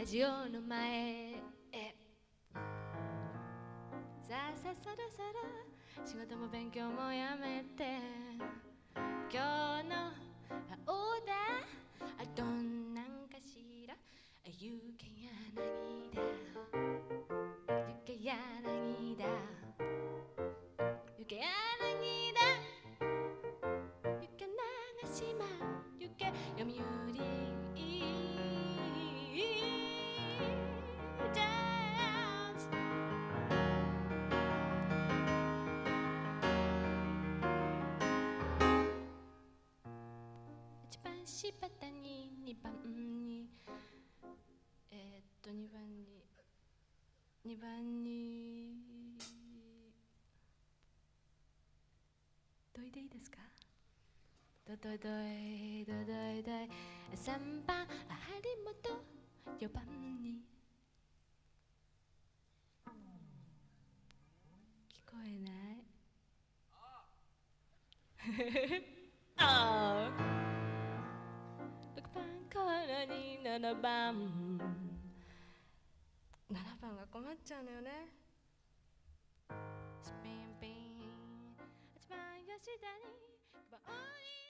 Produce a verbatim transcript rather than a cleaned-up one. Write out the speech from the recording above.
ラジオの前へ。さあさあそろそろ仕事も勉強もやめて、今日のオーダーどんなんかしら。ゆけ柳だゆけ柳だゆけ柳だゆけ長島ゆけ読売ジャズ。一番柴田に二番にえー、っと二番に二番にどいでいいですか。どどどいどどいどい。三番張本四番に聞こえないああ。六番からに七番七番が困っちゃうのよね。スピンピン八番吉田に九番